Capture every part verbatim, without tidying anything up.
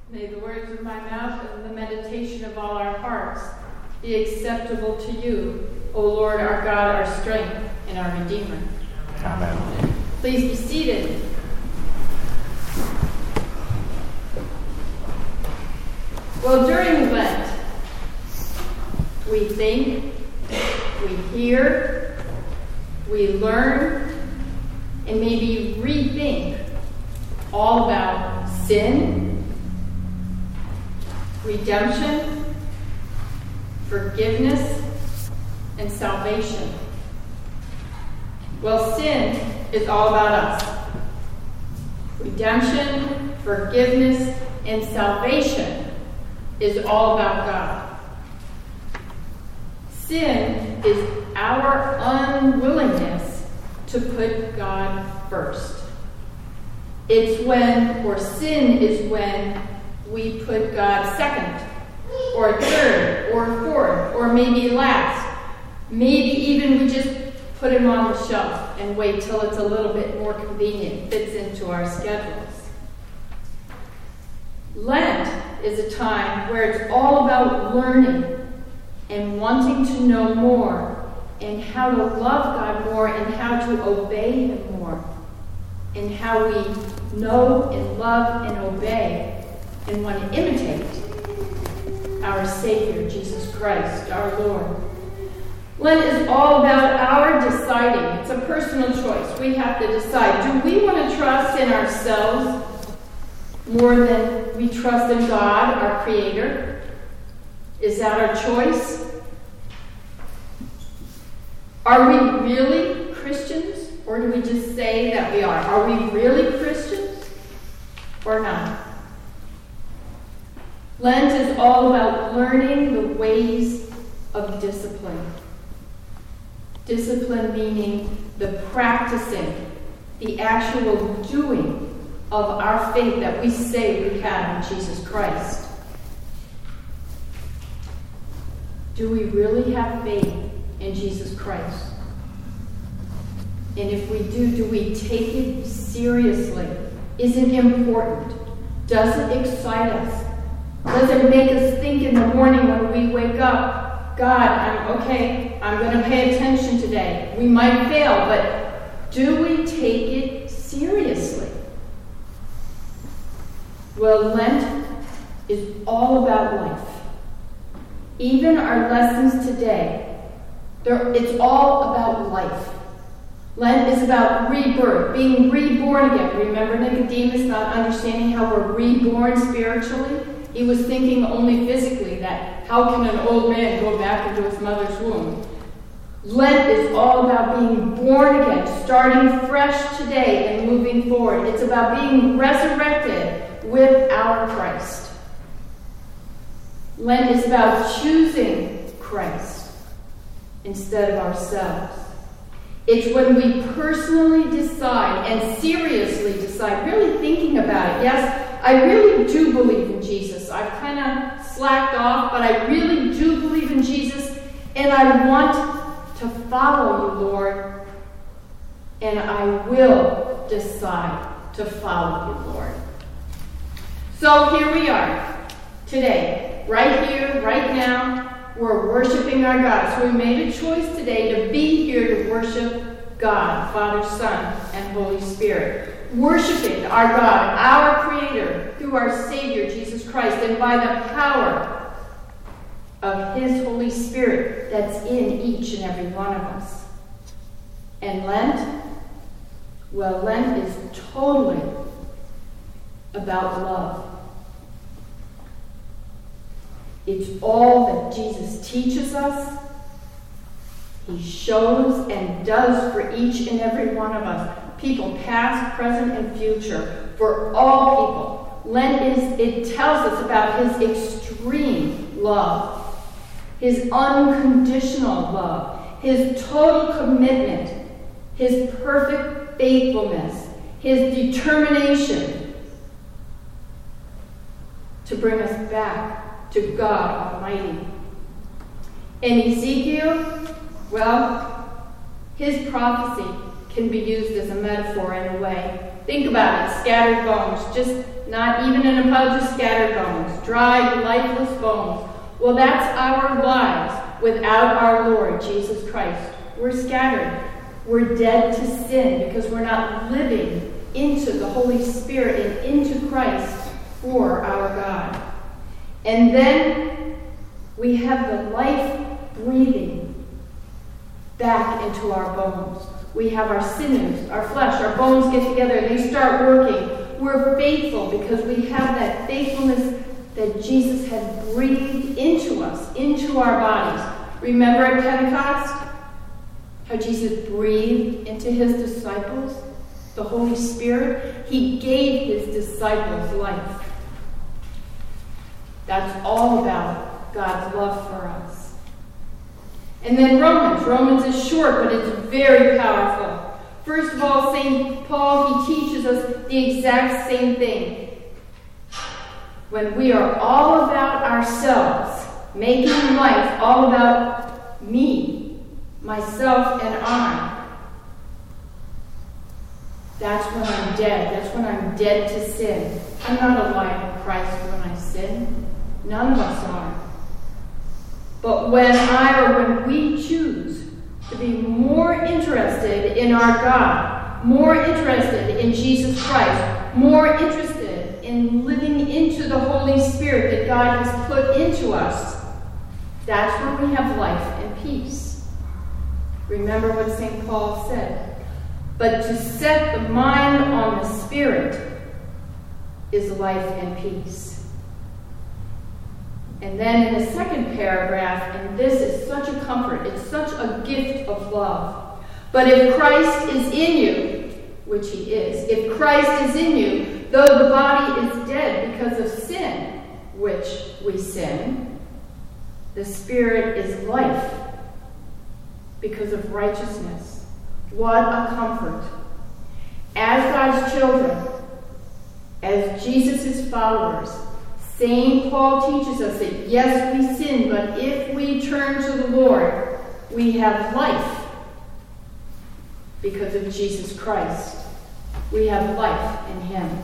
May the words of my mouth and the meditation of all our hearts be acceptable to you, O Lord, our God, our strength, and our Redeemer. Amen. Please be seated. Well, during Lent, we think, we hear, we learn, and maybe rethink all about sin, redemption, forgiveness, and salvation. Well, sin is all about us. Redemption, forgiveness, and salvation is all about God. Sin is our unwillingness to put God first. It's when, or sin is when, we put God second, or third, or fourth, or maybe last. Maybe even we just put him on the shelf and wait till it's a little bit more convenient, fits into our schedules. Lent is a time where it's all about learning and wanting to know more, and how to love God more, and how to obey him more, and how we know and love and obey and want to imitate our Savior, Jesus Christ, our Lord. Lent is all about our deciding. It's a personal choice. We have to decide, do we want to trust in ourselves more than we trust in God, our Creator? Is that our choice? Are we really Christians, or do we just say that we are? Are we really Christians or not? Lent is all about learning the ways of discipline. Discipline meaning the practicing, the actual doing of our faith that we say we have in Jesus Christ. Do we really have faith in Jesus Christ? And if we do, do we take it seriously? Is it important? Does it excite us? Does it make us think in the morning when we wake up, God, I'm okay, I'm going to pay attention today. We might fail, but do we take it seriously? Well, Lent is all about life. Even our lessons today, it's all about life. Lent is about rebirth, being reborn again. Remember Nicodemus not understanding how we're reborn spiritually? He was thinking only physically, that how can an old man go back into his mother's womb? Lent is all about being born again, starting fresh today and moving forward. It's about being resurrected with our Christ. Lent is about choosing Christ instead of ourselves. It's when we personally decide and seriously decide, really thinking about it. Yes, I really do believe in Jesus. I've kind of slacked off, but I really do believe in Jesus, and I want to follow you, Lord, and I will decide to follow you, Lord. So here we are today, right here, right now. We're worshiping our God. So we made a choice today to be here to worship God, Father, Son, and Holy Spirit. Worshiping our God, our Creator, through our Savior, Jesus Christ, and by the power of His Holy Spirit that's in each and every one of us. And Lent, well, Lent is totally about love. It's all that Jesus teaches us, He shows and does for each and every one of us. People past, present, and future. For all people. Lent is, it tells us about His extreme love. His unconditional love. His total commitment. His perfect faithfulness. His determination to bring us back to God Almighty. In Ezekiel, well, his prophecy can be used as a metaphor in a way. Think about it, scattered bones. Just not even in a pouch of scattered bones, dry, lifeless bones. Well, that's our lives without our Lord Jesus Christ. We're scattered. We're dead to sin because we're not living into the Holy Spirit and into Christ for our God. And then we have the life breathing back into our bones. We have our sinews, our flesh, our bones get together and they start working. We're faithful because we have that faithfulness that Jesus had breathed into us, into our bodies. Remember at Pentecost how Jesus breathed into his disciples the Holy Spirit? He gave his disciples life. That's all about God's love for us. And then Romans. Romans is short, but it's very powerful. First of all, Saint Paul, he teaches us the exact same thing. When we are all about ourselves, making life all about me, myself, and I, that's when I'm dead. That's when I'm dead to sin. I'm not alive in Christ when I sin. None of us are. But when I or when we choose to be more interested in our God, more interested in Jesus Christ, more interested in living into the Holy Spirit that God has put into us, that's when we have life and peace. Remember what Saint Paul said. But to set the mind on the Spirit is life and peace. And then in the second paragraph, and this is such a comfort, it's such a gift of love. But if Christ is in you, which he is, if Christ is in you, though the body is dead because of sin, which we sin, the Spirit is life because of righteousness. What a comfort. As God's children, as Jesus' followers, Saint Paul teaches us that yes, we sin, but if we turn to the Lord, we have life because of Jesus Christ. We have life in him.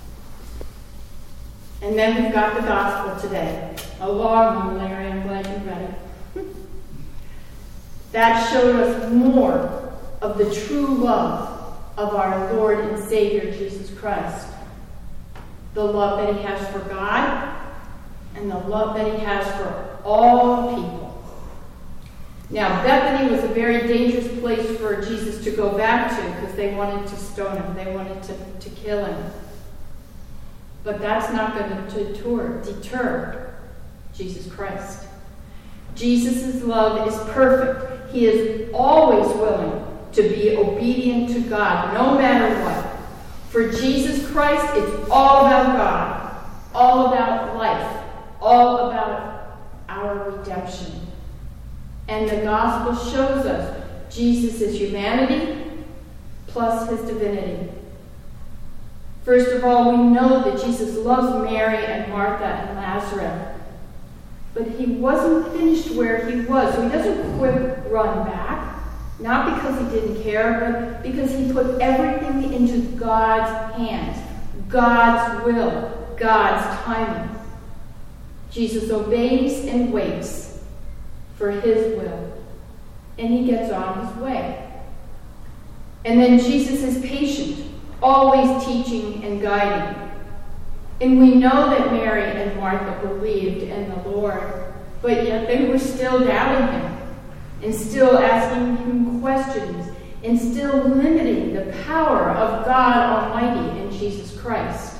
And then we've got the gospel today. A long one, Larry. I'm glad you read it. That showed us more of the true love of our Lord and Savior Jesus Christ. The love that he has for God, and the love that he has for all people. Now, Bethany was a very dangerous place for Jesus to go back to because they wanted to stone him. They wanted to, to kill him. But that's not going to deter, deter Jesus Christ. Jesus' love is perfect. He is always willing to be obedient to God, no matter what. For Jesus Christ, it's all about God, all about life, all about our redemption. And the gospel shows us Jesus' humanity plus his divinity. First of all, we know that Jesus loves Mary and Martha and Lazarus. But he wasn't finished where he was. So he doesn't quick run back. Not because he didn't care, but because he put everything into God's hands. God's will. God's timing. Jesus obeys and waits for his will. And he gets on his way. And then Jesus is patient, always teaching and guiding. And we know that Mary and Martha believed in the Lord, but yet they were still doubting him, and still asking him questions, and still limiting the power of God Almighty in Jesus Christ.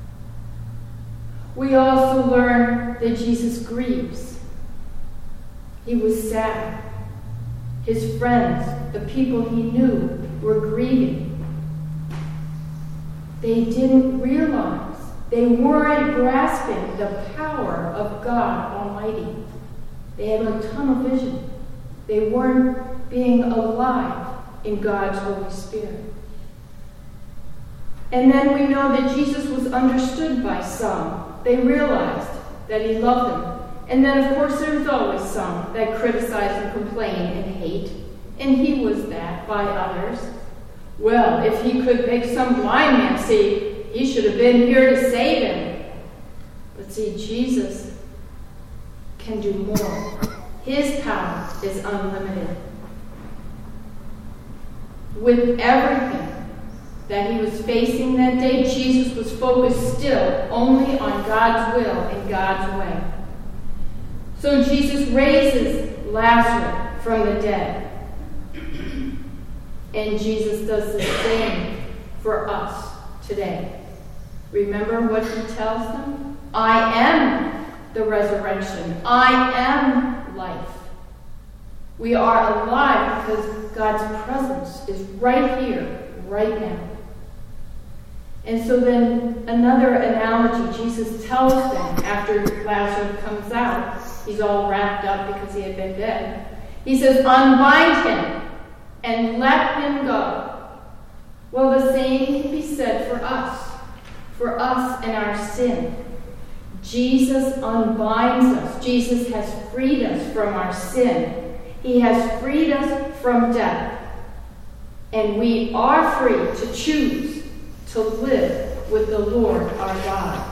We also learn that Jesus grieves. He was sad. His friends, the people he knew, were grieving. They didn't realize, they weren't grasping the power of God Almighty. They had a tunnel vision. They weren't being alive in God's Holy Spirit. And then we know that Jesus was understood by some. They realized that he loved them. And then, of course, there's always some that criticize and complain and hate. And he was that by others. Well, if he could make some blind man see, he should have been here to save him. But see, Jesus can do more. His power is unlimited. With everything that he was facing that day, Jesus was focused still only on God's will and God's way. So Jesus raises Lazarus from the dead. And Jesus does the same for us today. Remember what he tells them? I am the resurrection. I am life. We are alive because God's presence is right here, right now. And so then another analogy Jesus tells them after Lazarus comes out. He's all wrapped up because he had been dead. He says, unbind him and let him go. Well, the same can be said for us, for us and our sin. Jesus unbinds us. Jesus has freed us from our sin. He has freed us from death. And we are free to choose to live with the Lord our God.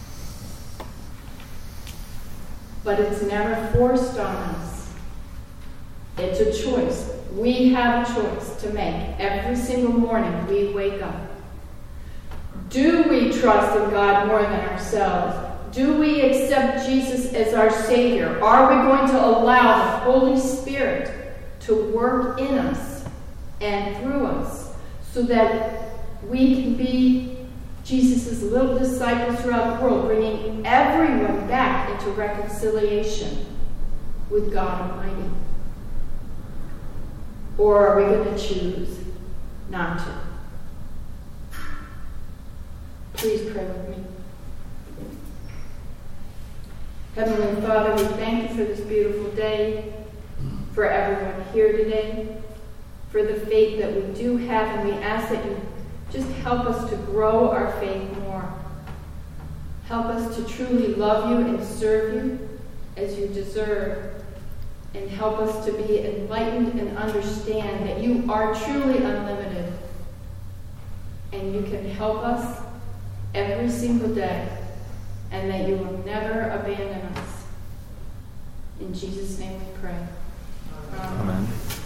But it's never forced on us. It's a choice. We have a choice to make every single morning we wake up. Do we trust in God more than ourselves? Do we accept Jesus as our Savior? Are we going to allow the Holy Spirit to work in us and through us so that we can be Jesus' little disciples throughout the world, bringing everyone back into reconciliation with God Almighty? Or are we going to choose not to? Please pray with me. Heavenly Father, we thank you for this beautiful day, for everyone here today, for the faith that we do have, and we ask that you just help us to grow our faith more. Help us to truly love you and serve you as you deserve. And help us to be enlightened and understand that you are truly unlimited. And you can help us every single day. And that you will never abandon us. In Jesus' name we pray. Amen. Amen.